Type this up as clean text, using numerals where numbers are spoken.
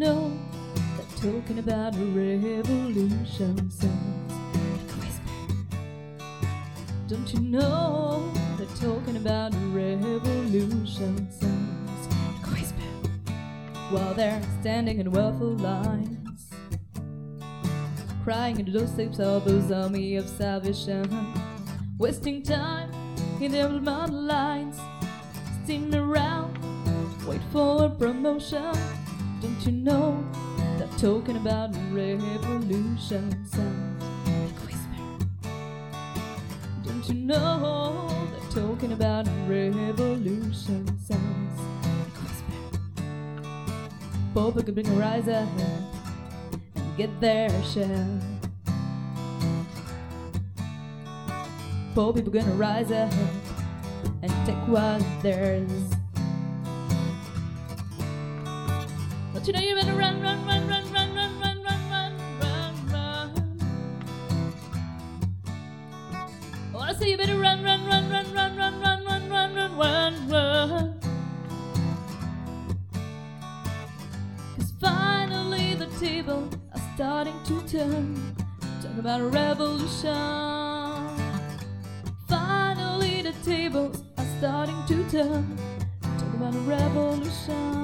know that talking about a revolution sounds like a whisper? Don't you know that talking about a revolution sounds like a whisper? While they're standing in waffle lines, crying into those sleeps of those army of salvation, wasting time in their mountain lines, steaming around, wait for a promotion. Don't you know that talking about a revolution sounds like a whisper? Don't you know that talking about a revolution sounds like a whisper? Poor people could bring a rise ahead and get their share. Poor people gonna rise ahead and take what's theirs. Don't you know you better run, run, run, run, run, run, run, run, run, run, run. Oh, I say you better run, run, run, run, run, run, run, run, run, run, run, run. 'Cause finally the tables are starting to turn. Talk about a revolution. Finally the tables are starting to turn. Talk about a revolution.